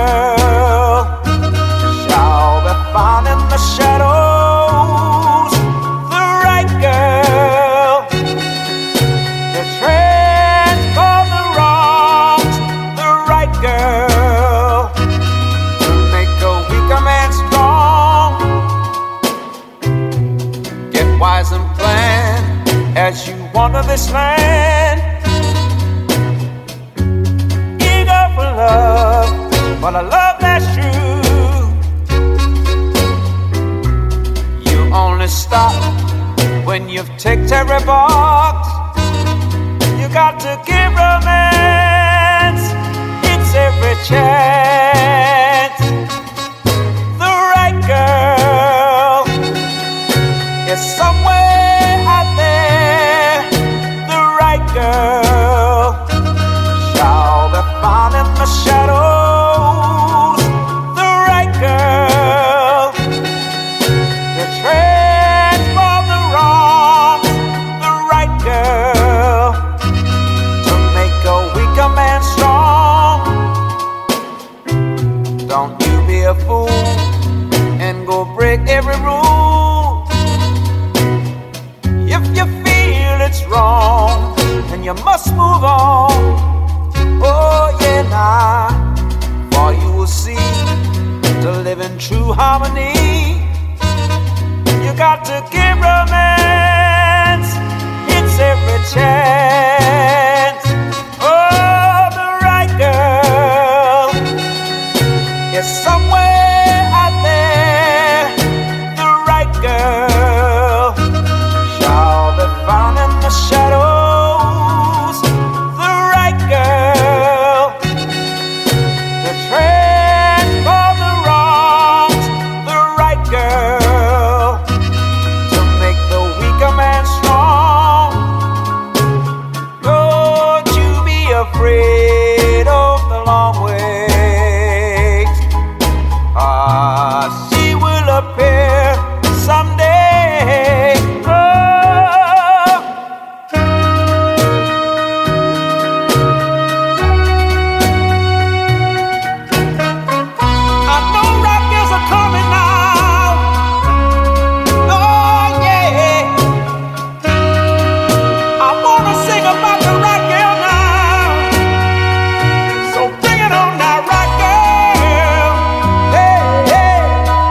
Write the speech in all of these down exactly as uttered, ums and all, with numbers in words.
girl shall be found in the shadows. The right girl to transform the wrongs. The right girl to make a weaker man strong. Get wise and plan as you wander this land. Eager for love, but a love that's true. You only stop when you've ticked every box. You got to give romance its every chance. The right girl is somewhere out there. The right girl shall be found in the shadows. The right girl to transform the wrongs. The right girl to make a weaker man strong. Don't you be a fool and go break every rule. If you feel it's wrong, then you must move on. Oh yeah, nah, for you will see, to live in true harmony, you got to give romance its every chance. Oh, the right girl is somewhere out there. The right girl shall be found in the shadows. The right girl to transform the wrongs. The right girl to make the weaker man strong. Don't you be afraid of the long ways. Ah, she will appear someday. Oh, I know rock girls are coming now. Oh yeah, I wanna sing about the rock girl now. So bring it on now, rock girl. Hey, hey.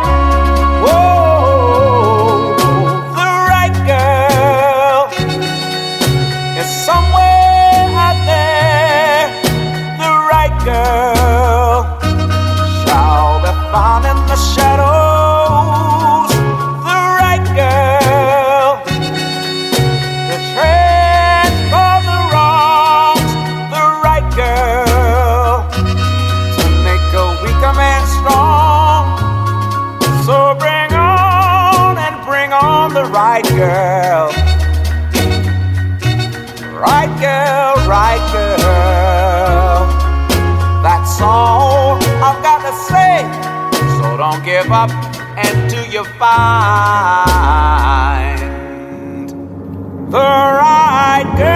Whoa, the right girl is somewhere out there. The right girl shall be found in the shadows. The right girl to transform the wrongs. The right girl to make a weaker man strong. So bring on and bring on the right girl. Right girl, right girl. That's all I've got to say. So don't give up until you find the right girl.